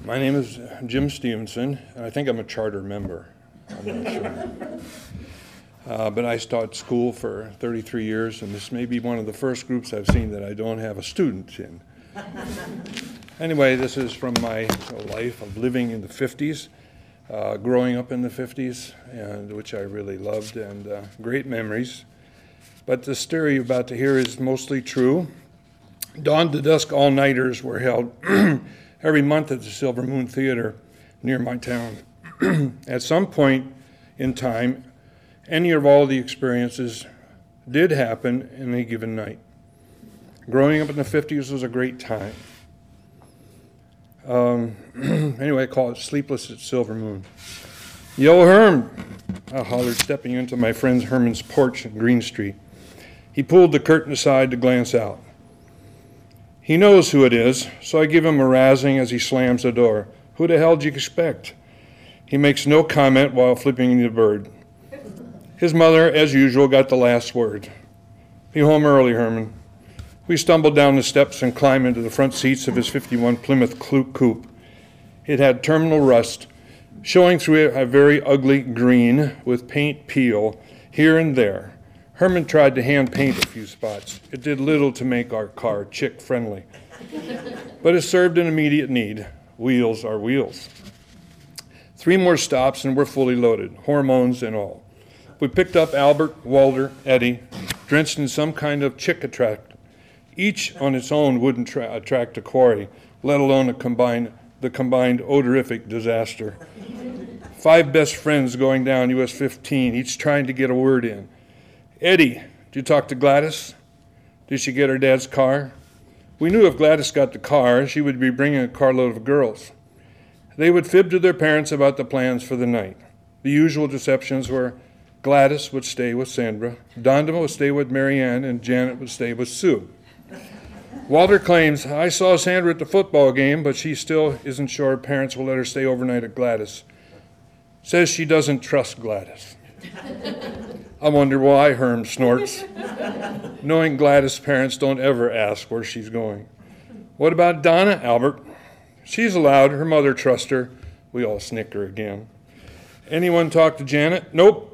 My name is Jim Stevenson, and I think I'm a charter member. I'm not sure. But I taught school for 33 years, and this may be one of the first groups I've seen that I don't have a student in. Anyway, this is from my life of living in the 50s, growing up in the 50s, and which I really loved, and great memories. But the story you're about to hear is mostly true. Dawn to dusk all-nighters were held every month at the Silver Moon Theater near my town. At some point in time, any of all the experiences did happen in a given night. Growing up in the 50s was a great time. Anyway, I call it Sleepless at Silver Moon. Yo, Herm, I hollered, stepping into my friend Herman's porch in Green Street. He pulled the curtain aside to glance out. He knows who it is, so I give him a razzing as he slams the door. Who the hell do you expect? He makes no comment while flipping the bird. His mother, as usual, got the last word. Be home early, Herman. We stumbled down the steps and climbed into the front seats of his 51 Plymouth coupe. It had terminal rust, showing through it a very ugly green with paint peel here and there. Herman tried to hand paint a few spots. It did little to make our car chick-friendly, but it served an immediate need. Wheels are wheels. 3 more stops and we're fully loaded, hormones and all. We picked up Albert, Walter, Eddie, drenched in some kind of chick attract. Each on its own wouldn't attract a quarry, let alone the combined odorific disaster. 5 best friends going down US 15, each trying to get a word in. Eddie, did you talk to Gladys? Did she get her dad's car? We knew if Gladys got the car, she would be bringing a carload of girls. They would fib to their parents about the plans for the night. The usual deceptions were Gladys would stay with Sandra, Donda would stay with Marianne, and Janet would stay with Sue. Walter claims, I saw Sandra at the football game, but she still isn't sure her parents will let her stay overnight at Gladys. Says she doesn't trust Gladys. I wonder why, Herm snorts, knowing Gladys' parents don't ever ask where she's going. What about Donna, Albert? She's allowed, her mother trusts her. We all snicker again. Anyone talk to Janet? Nope,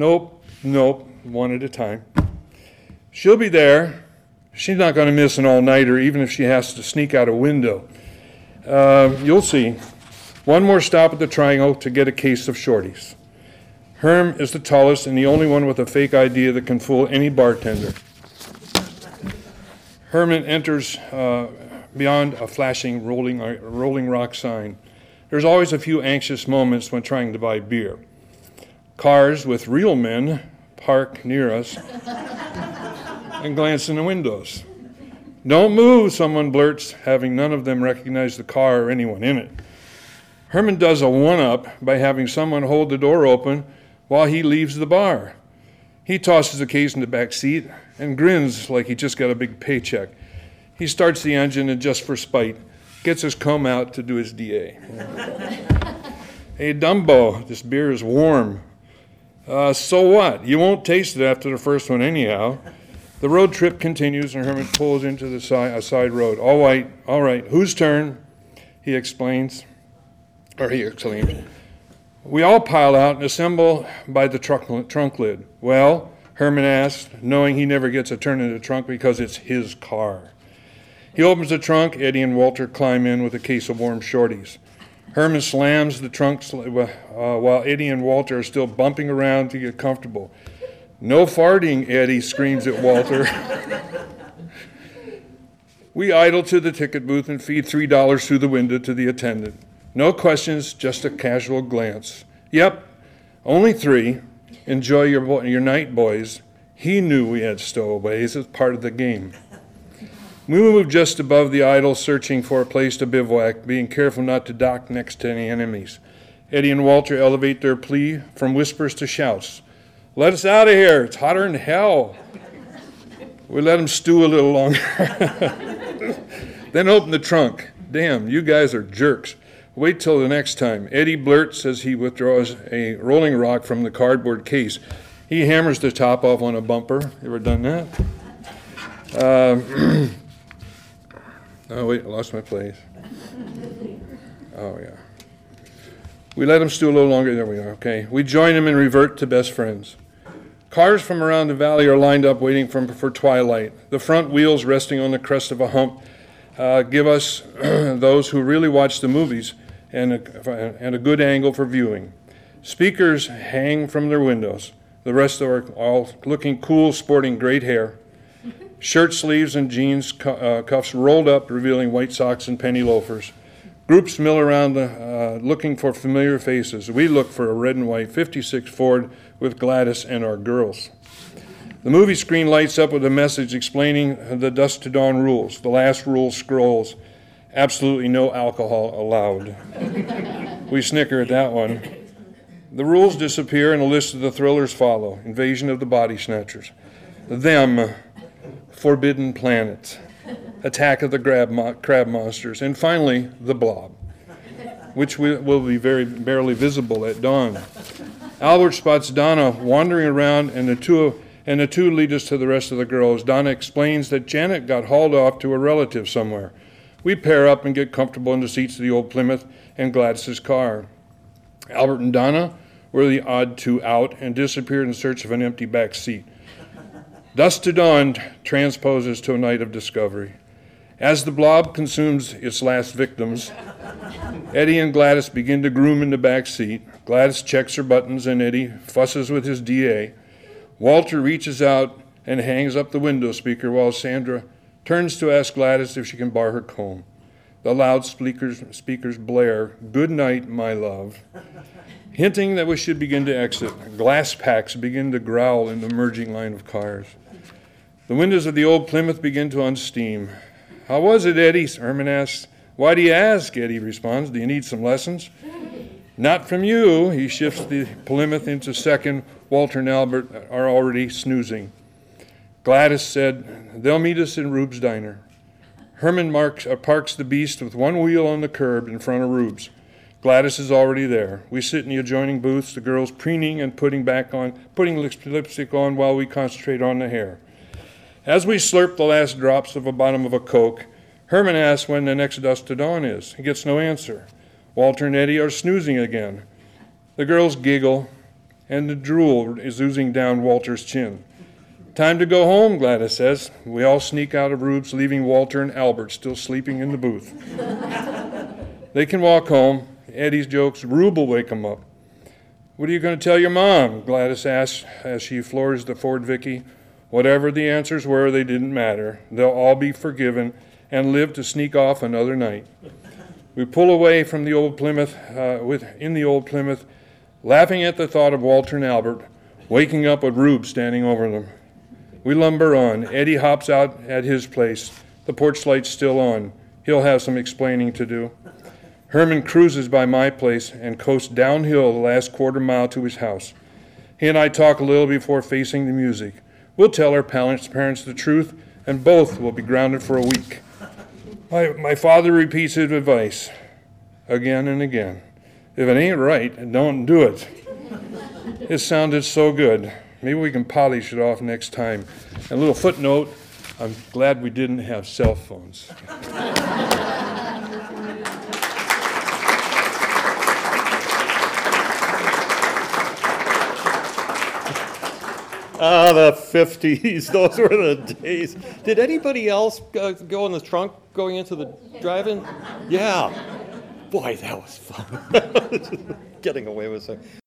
one at a time. She'll be there. She's not going to miss an all-nighter, even if she has to sneak out a window. You'll see. One more stop at the Triangle to get a case of shorties. Herm is the tallest and the only one with a fake idea that can fool any bartender. Herman enters beyond a flashing rolling rock sign. There's always a few anxious moments when trying to buy beer. Cars with real men park near us and glance in the windows. Don't move, someone blurts, having none of them recognize the car or anyone in it. Herman does a one-up by having someone hold the door open while he leaves the bar. He tosses the keys in the back seat and grins like he just got a big paycheck. He starts the engine and just for spite, gets his comb out to do his DA. Hey, Dumbo, this beer is warm. So what? You won't taste it after the first one anyhow. The road trip continues and Herman pulls into the side road. All right, whose turn? He exclaims. We all pile out and assemble by the trunk lid. Well, Herman asks, knowing he never gets a turn in the trunk because it's his car. He opens the trunk. Eddie and Walter climb in with a case of warm shorties. Herman slams the trunk while Eddie and Walter are still bumping around to get comfortable. No farting, Eddie screams at Walter. We idle to the ticket booth and feed $3 through the window to the attendant. No questions, just a casual glance. Yep, only 3. Enjoy your night, boys. He knew we had stowaways as part of the game. We moved just above the idol, searching for a place to bivouac, being careful not to dock next to any enemies. Eddie and Walter elevate their plea from whispers to shouts. Let us out of here. It's hotter than hell. We let them stew a little longer. Then open the trunk. Damn, you guys are jerks. Wait till the next time. Eddie blurts as he withdraws a Rolling Rock from the cardboard case. He hammers the top off on a bumper. You ever done that? Oh, wait, I lost my place. Oh, yeah. We let him stew a little longer. There we are. Okay. We join him and revert to best friends. Cars from around the valley are lined up waiting for twilight. The front wheels resting on the crest of a hump give us, those who really watch the movies, and a good angle for viewing. Speakers hang from their windows. The rest are all looking cool, sporting great hair. Shirt sleeves and jeans cuffs rolled up, revealing white socks and penny loafers. Groups mill around looking for familiar faces. We look for a red and white 56 Ford with Gladys and our girls. The movie screen lights up with a message explaining the Dusk to Dawn rules. The last rule scrolls, absolutely no alcohol allowed. We snicker at that one. The rules disappear and a list of the thrillers follow. Invasion of the Body Snatchers. Them, Forbidden Planet. Attack of the Crab Monsters. And finally, The Blob, which will be very barely visible at dawn. Albert spots Donna wandering around, and the two lead us to the rest of the girls. Donna explains that Janet got hauled off to a relative somewhere. We pair up and get comfortable in the seats of the old Plymouth and Gladys's car. Albert and Donna were the odd two out and disappeared in search of an empty back seat. Dusk to Dawn transposes to a night of discovery. As the Blob consumes its last victims, Eddie and Gladys begin to groom in the back seat. Gladys checks her buttons and Eddie fusses with his DA. Walter reaches out and hangs up the window speaker while Sandra turns to ask Gladys if she can borrow her comb. The loudspeakers blare, "Good night, my love," hinting that we should begin to exit. Glass packs begin to growl in the merging line of cars. The windows of the old Plymouth begin to unsteam. "How was it, Eddie?" Herman asks. "Why do you ask?" Eddie responds. "Do you need some lessons?" "Not from you." He shifts the Plymouth into second. Walter and Albert are already snoozing. Gladys said, "They'll meet us in Rube's diner." Herman parks the beast with one wheel on the curb in front of Rube's. Gladys is already there. We sit in the adjoining booths, the girls preening and putting lipstick on while we concentrate on the hair. As we slurp the last drops of the bottom of a Coke, Herman asks when the next Dusk to Dawn is. He gets no answer. Walter and Eddie are snoozing again. The girls giggle, and the drool is oozing down Walter's chin. "Time to go home," Gladys says. We all sneak out of Rube's, leaving Walter and Albert still sleeping in the booth. They can walk home. Eddie's jokes, Rube will wake him up. "What are you going to tell your mom?" Gladys asks as she floors the Ford Vicky. Whatever the answers were, they didn't matter. They'll all be forgiven and live to sneak off another night. We pull away from the old Plymouth, in the old Plymouth, laughing at the thought of Walter and Albert waking up with Rube standing over them. We lumber on. Eddie hops out at his place. The porch light's still on. He'll have some explaining to do. Herman cruises by my place and coasts downhill the last quarter mile to his house. He and I talk a little before facing the music. We'll tell our parents the truth, and both will be grounded for a week. My father repeats his advice again and again. If it ain't right, don't do it. It sounded so good. Maybe we can polish it off next time. And a little footnote, I'm glad we didn't have cell phones. The 50s, those were the days. Did anybody else go in the trunk going into the drive-in? Yeah. Boy, that was fun. Getting away with it.